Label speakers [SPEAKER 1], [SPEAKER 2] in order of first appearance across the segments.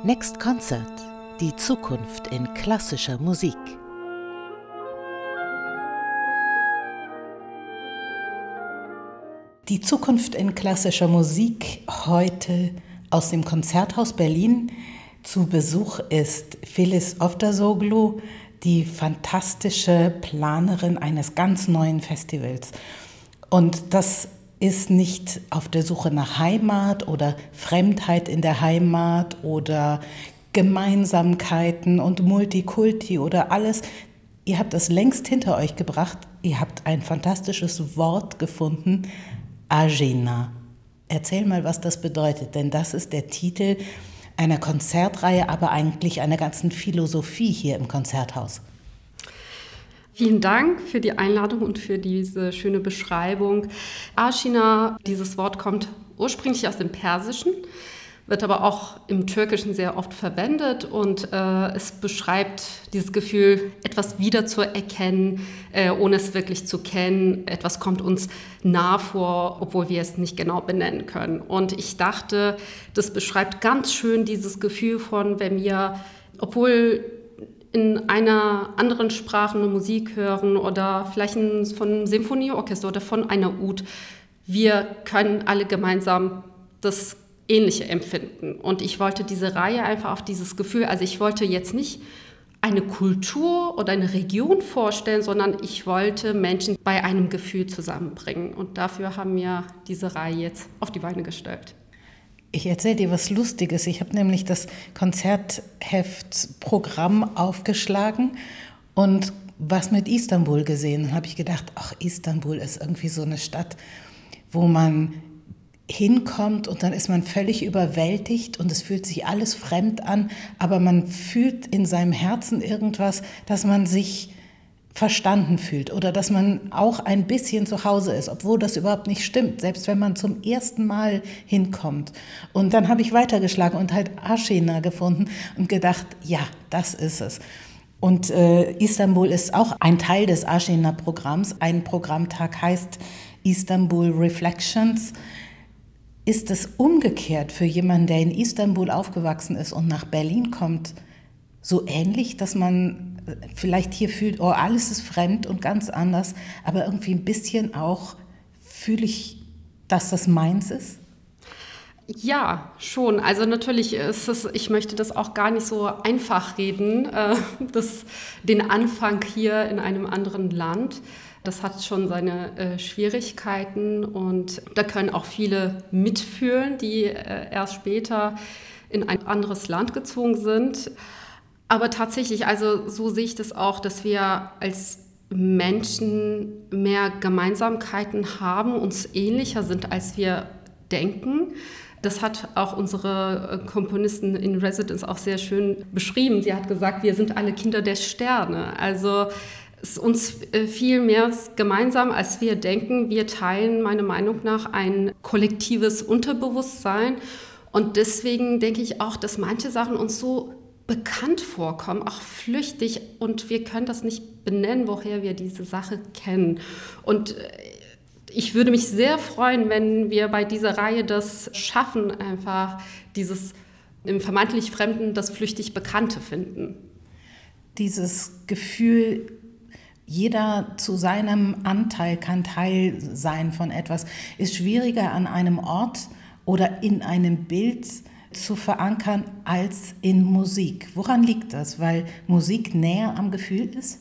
[SPEAKER 1] Next Concert – Die Zukunft in klassischer Musik. Die Zukunft in klassischer Musik heute aus dem Konzerthaus Berlin. Zu Besuch ist Filiz Oftazoglu, die fantastische Planerin eines ganz neuen Festivals. Und das ist nicht auf der Suche nach Heimat oder Fremdheit in der Heimat oder Gemeinsamkeiten und Multikulti oder alles. Ihr habt das längst hinter euch gebracht. Ihr habt ein fantastisches Wort gefunden, Agena. Erzähl mal, was das bedeutet, denn das ist der Titel einer Konzertreihe, aber eigentlich einer ganzen Philosophie hier im Konzerthaus.
[SPEAKER 2] Vielen Dank für die Einladung und für diese schöne Beschreibung. Agena, dieses Wort kommt ursprünglich aus dem Persischen, wird aber auch im Türkischen sehr oft verwendet und es beschreibt dieses Gefühl, etwas wiederzuerkennen, ohne es wirklich zu kennen. Etwas kommt uns nah vor, obwohl wir es nicht genau benennen können. Und ich dachte, das beschreibt ganz schön dieses Gefühl von, wenn wir, obwohl in einer anderen Sprache eine Musik hören oder vielleicht von einem Symphonieorchester oder von einer Oud, wir können alle gemeinsam das Ähnliche empfinden. Und ich wollte diese Reihe einfach auf dieses Gefühl, also ich wollte jetzt nicht eine Kultur oder eine Region vorstellen, sondern ich wollte Menschen bei einem Gefühl zusammenbringen. Und dafür haben wir diese Reihe jetzt auf die Beine gestellt.
[SPEAKER 1] Ich erzähle dir was Lustiges. Ich habe nämlich das Konzertheft-Programm aufgeschlagen und was mit Istanbul gesehen. Dann habe ich gedacht, ach, Istanbul ist irgendwie so eine Stadt, wo man hinkommt und dann ist man völlig überwältigt und es fühlt sich alles fremd an, aber man fühlt in seinem Herzen irgendwas, dass man sich verstanden fühlt oder dass man auch ein bisschen zu Hause ist, obwohl das überhaupt nicht stimmt, selbst wenn man zum ersten Mal hinkommt. Und dann habe ich weitergeschlagen und halt Agena gefunden und gedacht, ja, das ist es. Und Istanbul ist auch ein Teil des Agena-Programms. Ein Programmtag heißt Istanbul Reflections. Ist es umgekehrt für jemanden, der in Istanbul aufgewachsen ist und nach Berlin kommt, so ähnlich, dass man vielleicht hier fühlt, oh, alles ist fremd und ganz anders, aber irgendwie ein bisschen auch fühle ich, dass das meins ist?
[SPEAKER 2] Ja, schon. Also natürlich ist es, ich möchte das auch gar nicht so einfach reden, den Anfang hier in einem anderen Land. Das hat schon seine Schwierigkeiten und da können auch viele mitfühlen, die erst später in ein anderes Land gezogen sind. Aber tatsächlich, also so sehe ich das auch, dass wir als Menschen mehr Gemeinsamkeiten haben, uns ähnlicher sind, als wir denken. Das hat auch unsere Komponistin in Residence auch sehr schön beschrieben. Sie hat gesagt, wir sind alle Kinder der Sterne. Also es ist uns viel mehr gemeinsam, als wir denken. Wir teilen meiner Meinung nach ein kollektives Unterbewusstsein. Und deswegen denke ich auch, dass manche Sachen uns so bekannt vorkommen, auch flüchtig. Und wir können das nicht benennen, woher wir diese Sache kennen. Und ich würde mich sehr freuen, wenn wir bei dieser Reihe das schaffen, einfach dieses im vermeintlich Fremden, das flüchtig Bekannte finden.
[SPEAKER 1] Dieses Gefühl, jeder zu seinem Anteil kann Teil sein von etwas, ist schwieriger an einem Ort oder in einem Bild zu verankern als in Musik. Woran liegt das? Weil Musik näher am Gefühl ist?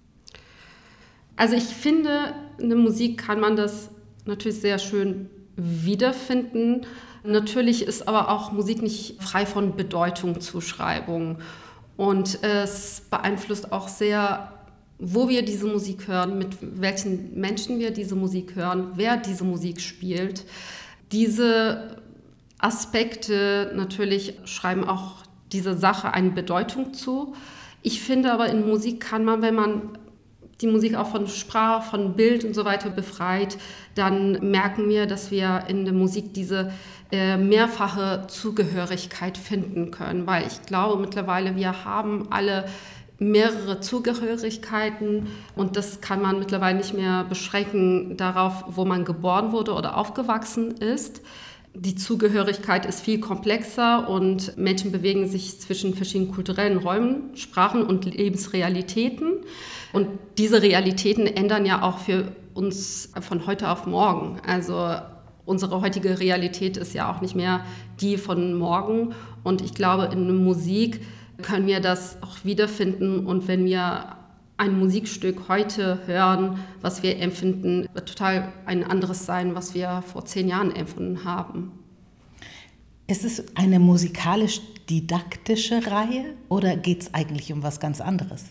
[SPEAKER 2] Also ich finde, in der Musik kann man das natürlich sehr schön wiederfinden. Natürlich ist aber auch Musik nicht frei von Bedeutungszuschreibung. Und es beeinflusst auch sehr, wo wir diese Musik hören, mit welchen Menschen wir diese Musik hören, wer diese Musik spielt. Diese Aspekte natürlich schreiben auch dieser Sache eine Bedeutung zu. Ich finde aber, in Musik kann man, wenn man die Musik auch von Sprache, von Bild und so weiter befreit, dann merken wir, dass wir in der Musik diese mehrfache Zugehörigkeit finden können. Weil ich glaube mittlerweile, wir haben alle mehrere Zugehörigkeiten und das kann man mittlerweile nicht mehr beschränken darauf, wo man geboren wurde oder aufgewachsen ist. die Zugehörigkeit ist viel komplexer und Menschen bewegen sich zwischen verschiedenen kulturellen Räumen, Sprachen und Lebensrealitäten. Und diese Realitäten ändern ja auch für uns von heute auf morgen. Also unsere heutige Realität ist ja auch nicht mehr die von morgen. Und ich glaube, in der Musik können wir das auch wiederfinden. Und wenn wir ein Musikstück heute hören, was wir empfinden, wird total ein anderes sein, was wir vor 10 Jahren empfunden haben.
[SPEAKER 1] Ist es eine musikalisch-didaktische Reihe oder geht es eigentlich um was ganz anderes?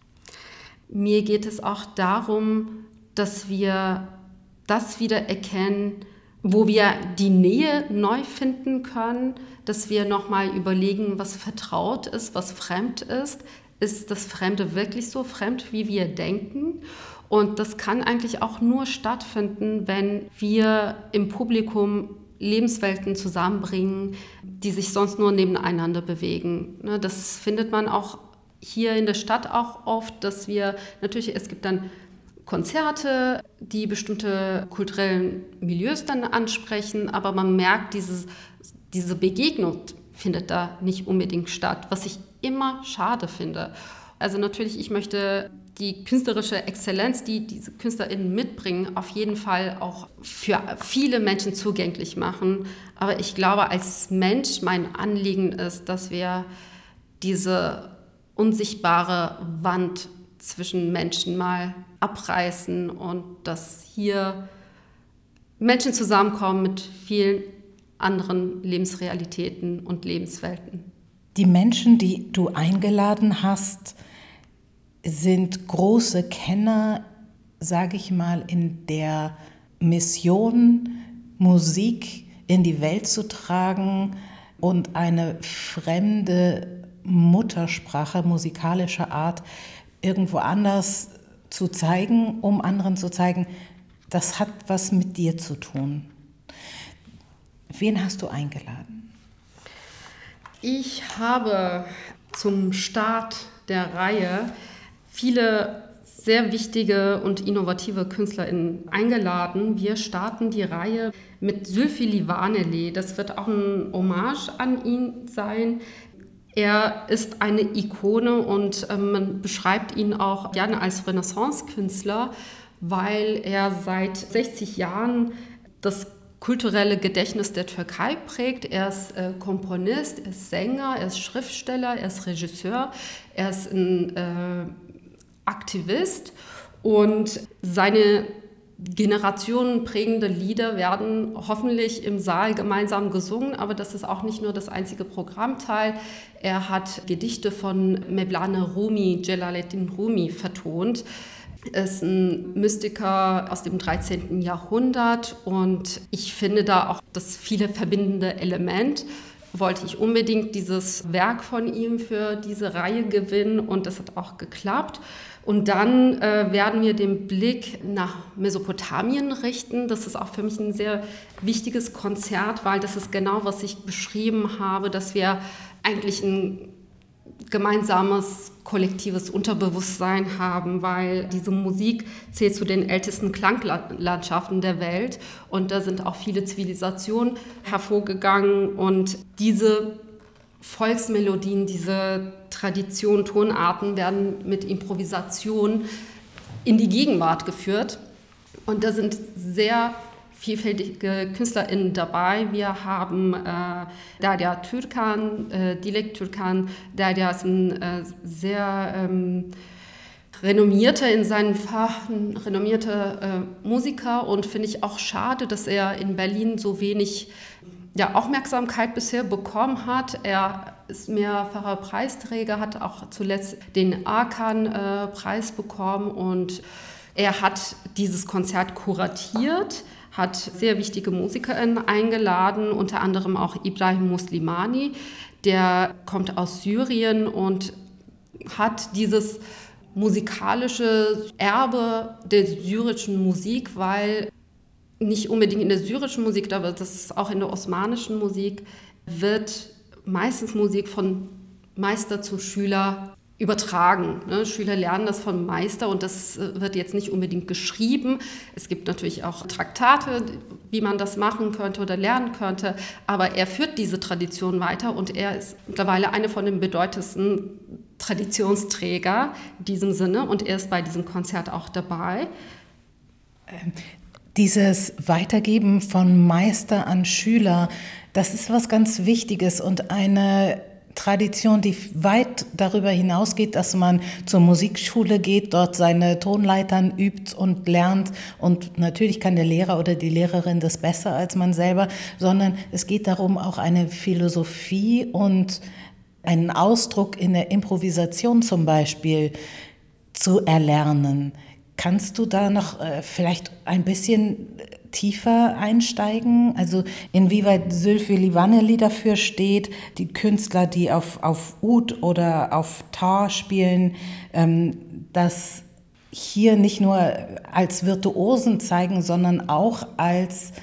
[SPEAKER 2] Mir geht es auch darum, dass wir das wieder erkennen, wo wir die Nähe neu finden können, dass wir nochmal überlegen, was vertraut ist, was fremd ist. Ist das Fremde wirklich so fremd, wie wir denken? Und das kann eigentlich auch nur stattfinden, wenn wir im Publikum Lebenswelten zusammenbringen, die sich sonst nur nebeneinander bewegen. Das findet man auch hier in der Stadt auch oft, dass wir natürlich, es gibt dann Konzerte, die bestimmte kulturellen Milieus dann ansprechen, aber man merkt, diese Begegnung findet da nicht unbedingt statt, was ich immer schade finde. Also natürlich, ich möchte die künstlerische Exzellenz, die diese KünstlerInnen mitbringen, auf jeden Fall auch für viele Menschen zugänglich machen. Aber ich glaube, als Mensch, mein Anliegen ist, dass wir diese unsichtbare Wand zwischen Menschen mal abreißen und dass hier Menschen zusammenkommen mit vielen anderen Lebensrealitäten und Lebenswelten.
[SPEAKER 1] Die Menschen, die du eingeladen hast, sind große Kenner, sage ich mal, in der Mission, Musik in die Welt zu tragen und eine fremde Muttersprache musikalischer Art irgendwo anders zu zeigen, um anderen zu zeigen, das hat was mit dir zu tun. Wen hast du eingeladen?
[SPEAKER 2] Ich habe zum Start der Reihe viele sehr wichtige und innovative KünstlerInnen eingeladen. Wir starten die Reihe mit Zülfü Livaneli. Das wird auch ein Hommage an ihn sein. Er ist eine Ikone und man beschreibt ihn auch gerne als Renaissance-Künstler, weil er seit 60 Jahren das kulturelle Gedächtnis der Türkei prägt. Er ist Komponist, er ist Sänger, er ist Schriftsteller, er ist Regisseur, er ist ein Aktivist und seine generationenprägende Lieder werden hoffentlich im Saal gemeinsam gesungen, aber das ist auch nicht nur das einzige Programmteil. Er hat Gedichte von Mevlana Rumi, Celaleddin Rumi vertont. Er ist ein Mystiker aus dem 13. Jahrhundert und ich finde da auch das viele verbindende Element. Wollte ich unbedingt dieses Werk von ihm für diese Reihe gewinnen und das hat auch geklappt. Und dann werden wir den Blick nach Mesopotamien richten. Das ist auch für mich ein sehr wichtiges Konzert, weil das ist genau, was ich beschrieben habe, dass wir eigentlich ein gemeinsames, kollektives Unterbewusstsein haben, weil diese Musik zählt zu den ältesten Klanglandschaften der Welt und da sind auch viele Zivilisationen hervorgegangen und diese Volksmelodien, diese Traditionen, Tonarten werden mit Improvisation in die Gegenwart geführt und da sind sehr vielfältige KünstlerInnen dabei. Wir haben Derya Türkan, Dilek Türkan. Derya ist ein sehr renommierter in seinen Fach, renommierter Musiker und finde ich auch schade, dass er in Berlin so wenig Aufmerksamkeit bisher bekommen hat. Er ist mehrfacher Preisträger, hat auch zuletzt den Arkan-Preis bekommen und er hat dieses Konzert kuratiert, hat sehr wichtige MusikerInnen eingeladen, unter anderem auch Ibrahim Muslimani, der kommt aus Syrien und hat dieses musikalische Erbe der syrischen Musik, weil nicht unbedingt in der syrischen Musik, aber das ist auch in der osmanischen Musik, wird meistens Musik von Meister zu Schüler übertragen. Ne? Schüler lernen das vom Meister und das wird jetzt nicht unbedingt geschrieben. Es gibt natürlich auch Traktate, wie man das machen könnte oder lernen könnte, aber er führt diese Tradition weiter und er ist mittlerweile einer von den bedeutendsten Traditionsträger in diesem Sinne und er ist bei diesem Konzert auch dabei.
[SPEAKER 1] Dieses Weitergeben von Meister an Schüler, das ist was ganz Wichtiges und eine Tradition, die weit darüber hinausgeht, dass man zur Musikschule geht, dort seine Tonleitern übt und lernt und natürlich kann der Lehrer oder die Lehrerin das besser als man selber, sondern es geht darum, auch eine Philosophie und einen Ausdruck in der Improvisation zum Beispiel zu erlernen. Kannst du da noch vielleicht ein bisschen tiefer einsteigen? Also inwieweit Sylvie Vaneli dafür steht, die Künstler, die auf Oud oder auf Tar spielen, das hier nicht nur als Virtuosen zeigen, sondern auch als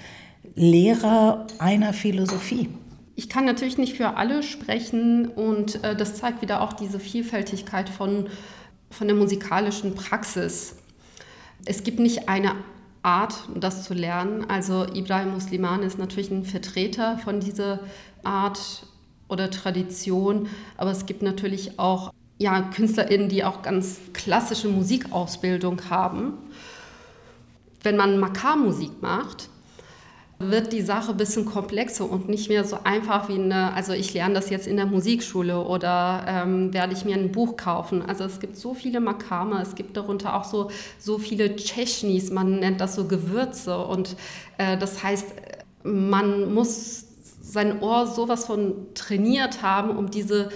[SPEAKER 1] Lehrer einer Philosophie.
[SPEAKER 2] Ich kann natürlich nicht für alle sprechen und das zeigt wieder auch diese Vielfältigkeit von der musikalischen Praxis. Es gibt nicht eine Art, das zu lernen. Also Ibrahim Muslimani ist natürlich ein Vertreter von dieser Art oder Tradition, aber es gibt natürlich auch KünstlerInnen, die auch ganz klassische Musikausbildung haben. Wenn man Makarmusik macht, wird die Sache ein bisschen komplexer und nicht mehr so einfach wie also ich lerne das jetzt in der Musikschule oder werde ich mir ein Buch kaufen. Also es gibt so viele Makame, es gibt darunter auch so viele Tschechnis, man nennt das so Gewürze und das heißt, man muss sein Ohr sowas von trainiert haben, um diese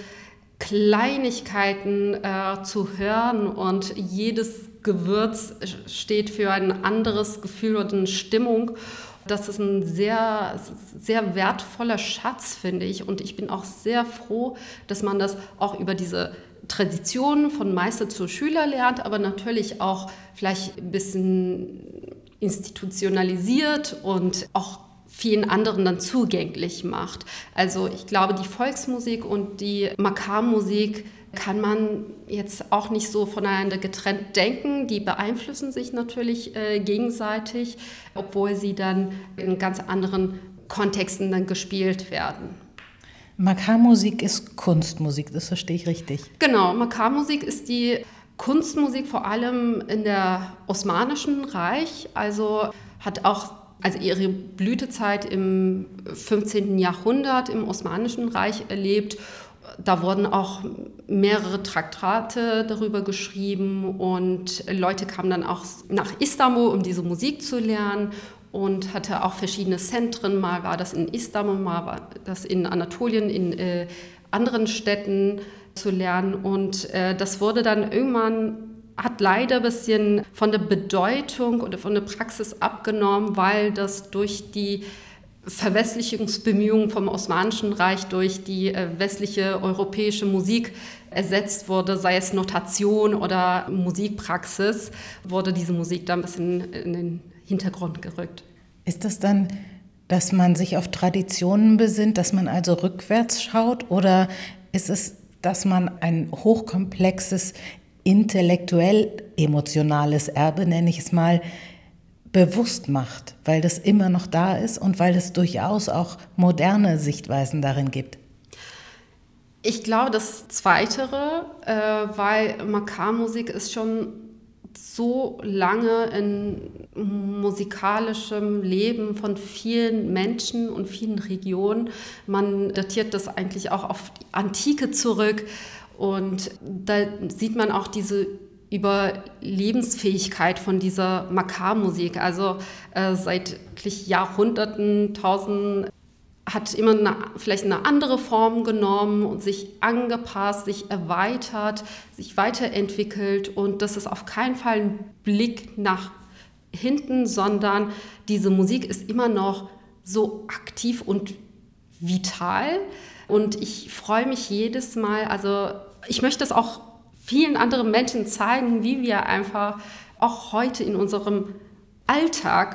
[SPEAKER 2] Kleinigkeiten zu hören und jedes Gewürz steht für ein anderes Gefühl oder eine Stimmung. Das ist ein sehr, sehr wertvoller Schatz, finde ich. Und ich bin auch sehr froh, dass man das auch über diese Tradition von Meister zu Schüler lernt, aber natürlich auch vielleicht ein bisschen institutionalisiert und auch vielen anderen dann zugänglich macht. Also ich glaube, die Volksmusik und die Makarmusik kann man jetzt auch nicht so voneinander getrennt denken. Die beeinflussen sich natürlich gegenseitig, obwohl sie dann in ganz anderen Kontexten dann gespielt werden.
[SPEAKER 1] Makarmusik ist Kunstmusik, das verstehe ich richtig.
[SPEAKER 2] Genau, Makarmusik ist die Kunstmusik vor allem in der Osmanischen Reich, also hat auch ihre Blütezeit im 15. Jahrhundert im Osmanischen Reich erlebt. Da wurden auch mehrere Traktate darüber geschrieben und Leute kamen dann auch nach Istanbul, um diese Musik zu lernen und hatte auch verschiedene Zentren. Mal war das in Istanbul, mal war das in Anatolien, in anderen Städten zu lernen. Und das wurde dann irgendwann, hat leider ein bisschen von der Bedeutung oder von der Praxis abgenommen, weil das durch die Verwestlichungsbemühungen vom Osmanischen Reich durch die westliche europäische Musik ersetzt wurde, sei es Notation oder Musikpraxis, wurde diese Musik da ein bisschen in den Hintergrund gerückt.
[SPEAKER 1] Ist das dann, dass man sich auf Traditionen besinnt, dass man also rückwärts schaut, oder ist es, dass man ein hochkomplexes, intellektuell-emotionales Erbe, nenne ich es mal, bewusst macht, weil das immer noch da ist und weil es durchaus auch moderne Sichtweisen darin gibt?
[SPEAKER 2] Ich glaube, das Zweitere, weil Makarmusik ist schon so lange in musikalischem Leben von vielen Menschen und vielen Regionen. Man datiert das eigentlich auch auf die Antike zurück und da sieht man auch diese Überlebensfähigkeit von dieser Makarmusik. Also seit wirklich Jahrhunderten, Tausenden hat immer vielleicht eine andere Form genommen und sich angepasst, sich erweitert, sich weiterentwickelt. Und das ist auf keinen Fall ein Blick nach hinten, sondern diese Musik ist immer noch so aktiv und vital. Und ich freue mich jedes Mal, also ich möchte es auch vielen anderen Menschen zeigen, wie wir einfach auch heute in unserem Alltag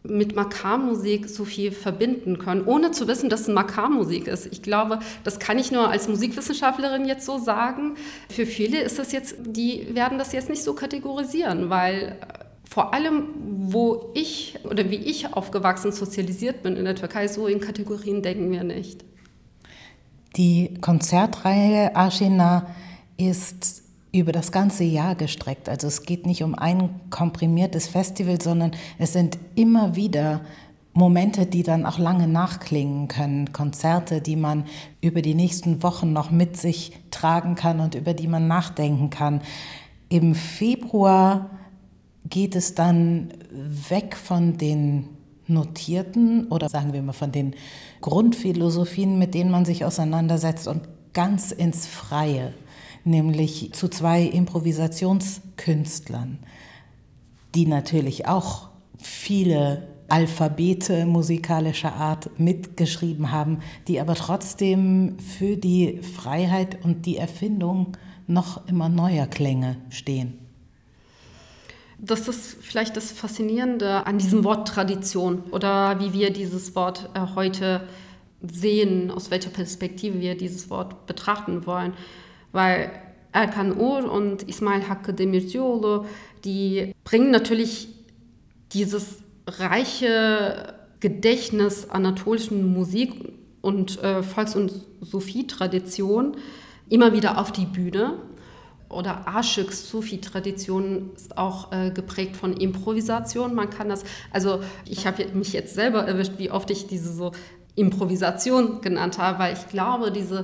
[SPEAKER 2] mit Makammusik so viel verbinden können, ohne zu wissen, dass es Makammusik ist. Ich glaube, das kann ich nur als Musikwissenschaftlerin jetzt so sagen. Für viele ist das jetzt, die werden das jetzt nicht so kategorisieren, weil vor allem, wo ich oder wie ich aufgewachsen, sozialisiert bin in der Türkei, so in Kategorien denken wir nicht.
[SPEAKER 1] Die Konzertreihe Aşina ist über das ganze Jahr gestreckt. Also es geht nicht um ein komprimiertes Festival, sondern es sind immer wieder Momente, die dann auch lange nachklingen können. Konzerte, die man über die nächsten Wochen noch mit sich tragen kann und über die man nachdenken kann. Im Februar geht es dann weg von den notierten oder sagen wir mal von den Grundphilosophien, mit denen man sich auseinandersetzt und ganz ins Freie, nämlich zu 2 Improvisationskünstlern, die natürlich auch viele Alphabete musikalischer Art mitgeschrieben haben, die aber trotzdem für die Freiheit und die Erfindung noch immer neuer Klänge stehen.
[SPEAKER 2] Das ist vielleicht das Faszinierende an diesem Wort Tradition oder wie wir dieses Wort heute sehen, aus welcher Perspektive wir dieses Wort betrachten wollen. Weil Erkan Uğur und Ismail Hakkı Demircioğlu, die bringen natürlich dieses reiche Gedächtnis anatolischen Musik und Volks- und Sufi-Tradition immer wieder auf die Bühne. Oder Aşık Sufi-Tradition ist auch geprägt von Improvisation. Man kann das, also ich habe mich jetzt selber erwischt, wie oft ich diese so Improvisation genannt habe, weil ich glaube, diese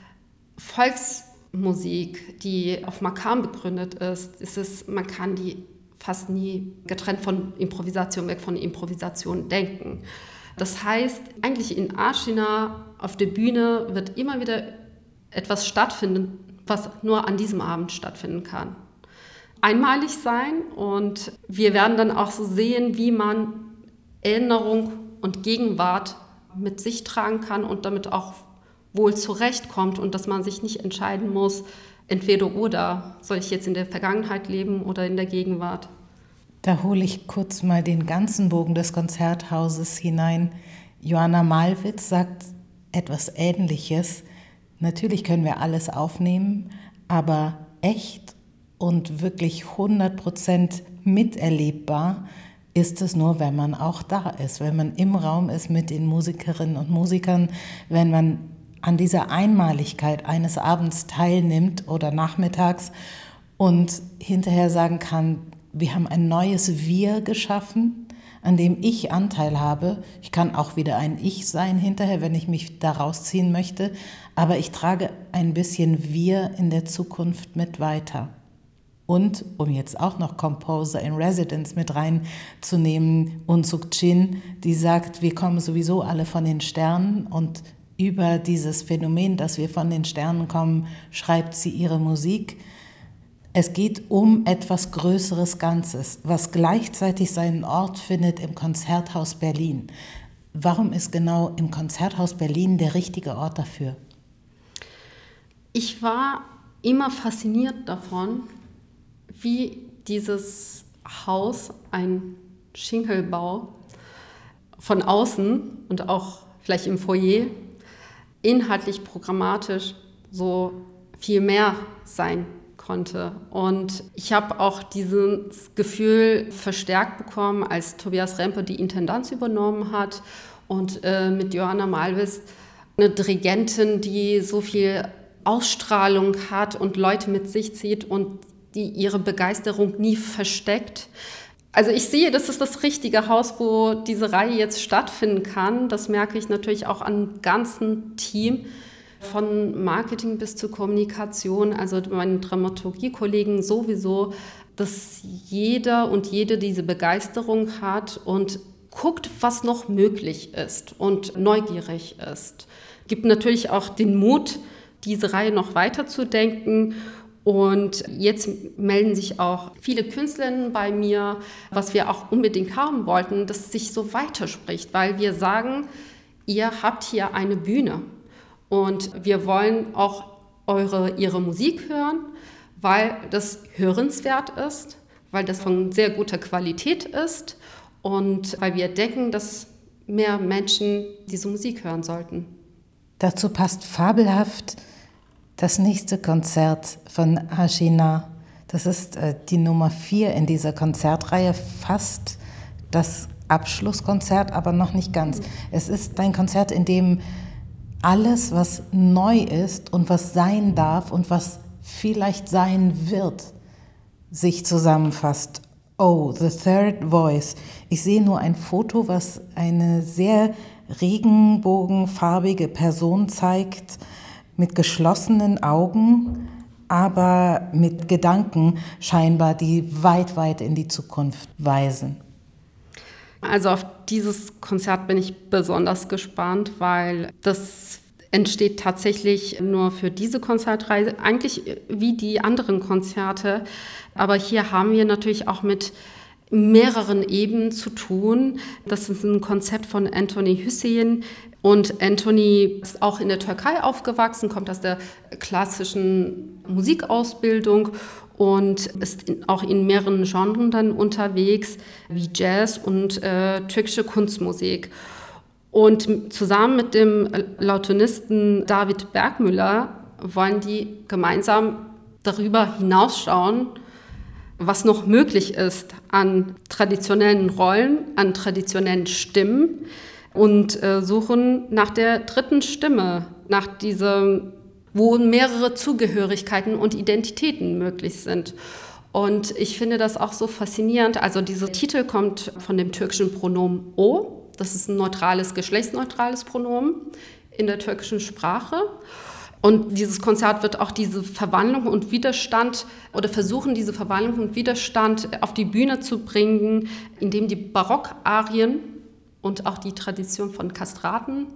[SPEAKER 2] Volksmusik, die auf Makam begründet ist, man kann die fast nie getrennt von Improvisation, weg von Improvisation denken. Das heißt, eigentlich in Aşina auf der Bühne wird immer wieder etwas stattfinden, was nur an diesem Abend stattfinden kann. Einmalig sein und wir werden dann auch so sehen, wie man Erinnerung und Gegenwart mit sich tragen kann und damit auch wohl zurechtkommt und dass man sich nicht entscheiden muss, entweder oder, soll ich jetzt in der Vergangenheit leben oder in der Gegenwart.
[SPEAKER 1] Da hole ich kurz mal den ganzen Bogen des Konzerthauses hinein. Joanna Malwitz sagt etwas Ähnliches. Natürlich können wir alles aufnehmen, aber echt und wirklich 100% miterlebbar ist es nur, wenn man auch da ist, wenn man im Raum ist mit den Musikerinnen und Musikern, wenn man an dieser Einmaligkeit eines Abends teilnimmt oder nachmittags und hinterher sagen kann, wir haben ein neues Wir geschaffen, an dem ich Anteil habe. Ich kann auch wieder ein Ich sein hinterher, wenn ich mich da rausziehen möchte, aber ich trage ein bisschen Wir in der Zukunft mit weiter. Und, um jetzt auch noch Composer in Residence mit reinzunehmen, Unsuk Chin, die sagt, wir kommen sowieso alle von den Sternen und über dieses Phänomen, dass wir von den Sternen kommen, schreibt sie ihre Musik. Es geht um etwas Größeres Ganzes, was gleichzeitig seinen Ort findet im Konzerthaus Berlin. Warum ist genau im Konzerthaus Berlin der richtige Ort dafür?
[SPEAKER 2] Ich war immer fasziniert davon, wie dieses Haus, ein Schinkelbau, von außen und auch vielleicht im Foyer, inhaltlich, programmatisch so viel mehr sein konnte. Und ich habe auch dieses Gefühl verstärkt bekommen, als Tobias Rempe die Intendanz übernommen hat und mit Joanna Malwitz eine Dirigentin, die so viel Ausstrahlung hat und Leute mit sich zieht und die ihre Begeisterung nie versteckt. Also ich sehe, das ist das richtige Haus, wo diese Reihe jetzt stattfinden kann. Das merke ich natürlich auch am ganzen Team, von Marketing bis zur Kommunikation, also meinen Dramaturgie-Kollegen sowieso, dass jeder und jede diese Begeisterung hat und guckt, was noch möglich ist und neugierig ist. Gibt natürlich auch den Mut, diese Reihe noch weiterzudenken. Und jetzt melden sich auch viele Künstlerinnen bei mir, was wir auch unbedingt haben wollten, dass es sich so weiterspricht, weil wir sagen, ihr habt hier eine Bühne und wir wollen auch ihre Musik hören, weil das hörenswert ist, weil das von sehr guter Qualität ist und weil wir denken, dass mehr Menschen diese Musik hören sollten.
[SPEAKER 1] Dazu passt fabelhaft das nächste Konzert von Ashina. Das ist die Nummer 4 in dieser Konzertreihe, fast das Abschlusskonzert, aber noch nicht ganz. Es ist ein Konzert, in dem alles, was neu ist und was sein darf und was vielleicht sein wird, sich zusammenfasst. Oh, the third voice. Ich sehe nur ein Foto, was eine sehr regenbogenfarbige Person zeigt, mit geschlossenen Augen, aber mit Gedanken scheinbar, die weit, weit in die Zukunft weisen.
[SPEAKER 2] Also auf dieses Konzert bin ich besonders gespannt, weil das entsteht tatsächlich nur für diese Konzertreihe, eigentlich wie die anderen Konzerte. Aber hier haben wir natürlich auch mit mehreren Ebenen zu tun. Das ist ein Konzept von Anthony Hüseyin. Und Anthony ist auch in der Türkei aufgewachsen, kommt aus der klassischen Musikausbildung und ist auch in mehreren Genres dann unterwegs, wie Jazz und türkische Kunstmusik. Und zusammen mit dem Lautonisten David Bergmüller wollen die gemeinsam darüber hinausschauen, was noch möglich ist an traditionellen Rollen, an traditionellen Stimmen und suchen nach der dritten Stimme, nach diesem, wo mehrere Zugehörigkeiten und Identitäten möglich sind. Und ich finde das auch so faszinierend. Also dieser Titel kommt von dem türkischen Pronomen O. Das ist ein neutrales, geschlechtsneutrales Pronomen in der türkischen Sprache. Und dieses Konzert wird auch diese Verwandlung und Widerstand oder versuchen, diese Verwandlung und Widerstand auf die Bühne zu bringen, indem die Barockarien und auch die Tradition von Kastraten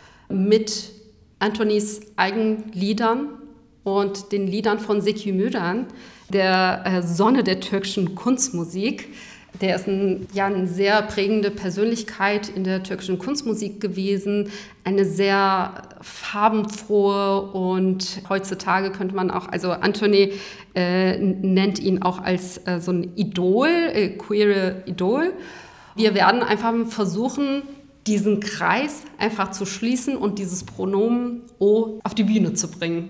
[SPEAKER 2] mit Anthonys eigenen Liedern und den Liedern von Zeki Müren, der Sonne der türkischen Kunstmusik. Der ist eine sehr prägende Persönlichkeit in der türkischen Kunstmusik gewesen, eine sehr farbenfrohe und heutzutage könnte man auch, also Anthony nennt ihn auch als so ein Idol, queere Idol. Wir werden einfach versuchen, diesen Kreis einfach zu schließen und dieses Pronomen O auf die Bühne zu bringen.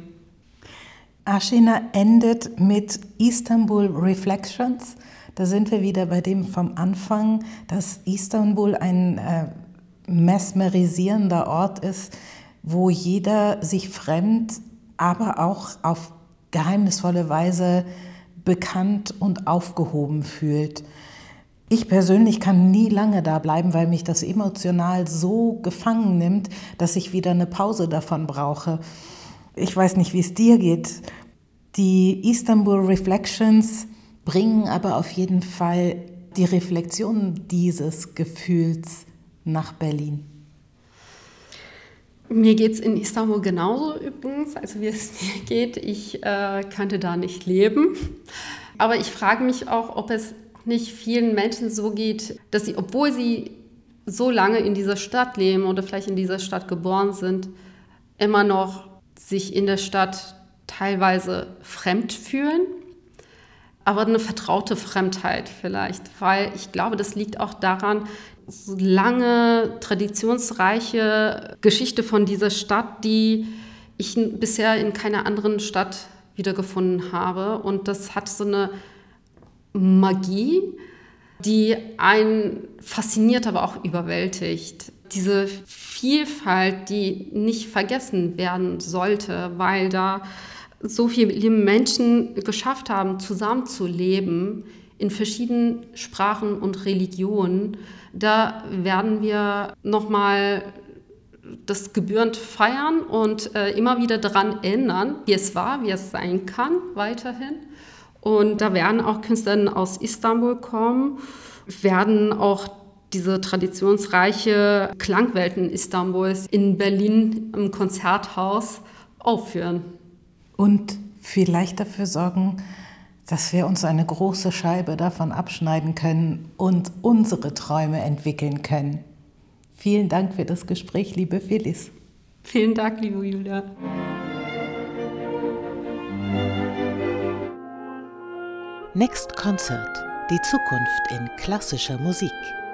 [SPEAKER 1] Ashina endet mit Istanbul Reflections. Da sind wir wieder bei dem vom Anfang, dass Istanbul ein mesmerisierender Ort ist, wo jeder sich fremd, aber auch auf geheimnisvolle Weise bekannt und aufgehoben fühlt. Ich persönlich kann nie lange da bleiben, weil mich das emotional so gefangen nimmt, dass ich wieder eine Pause davon brauche. Ich weiß nicht, wie es dir geht. Die Istanbul Reflections bringen aber auf jeden Fall die Reflexion dieses Gefühls nach Berlin.
[SPEAKER 2] Mir geht es in Istanbul genauso übrigens, also wie es dir geht. Ich könnte da nicht leben. Aber ich frage mich auch, ob es nicht vielen Menschen so geht, dass sie, obwohl sie so lange in dieser Stadt leben oder vielleicht in dieser Stadt geboren sind, immer noch sich in der Stadt teilweise fremd fühlen. Aber eine vertraute Fremdheit vielleicht, weil ich glaube, das liegt auch daran, so lange, traditionsreiche Geschichte von dieser Stadt, die ich bisher in keiner anderen Stadt wiedergefunden habe. Und das hat so eine Magie, die einen fasziniert, aber auch überwältigt. Diese Vielfalt, die nicht vergessen werden sollte, weil da so viele Menschen geschafft haben, zusammenzuleben in verschiedenen Sprachen und Religionen. Da werden wir nochmal das gebührend feiern und immer wieder daran erinnern, wie es war, wie es sein kann weiterhin. Und da werden auch Künstler aus Istanbul kommen, werden auch diese traditionsreiche Klangwelten Istanbuls in Berlin im Konzerthaus aufführen.
[SPEAKER 1] Und vielleicht dafür sorgen, dass wir uns eine große Scheibe davon abschneiden können und unsere Träume entwickeln können. Vielen Dank für das Gespräch, liebe Phyllis.
[SPEAKER 2] Vielen Dank, liebe Julia.
[SPEAKER 3] Next Concert – Die Zukunft in klassischer Musik.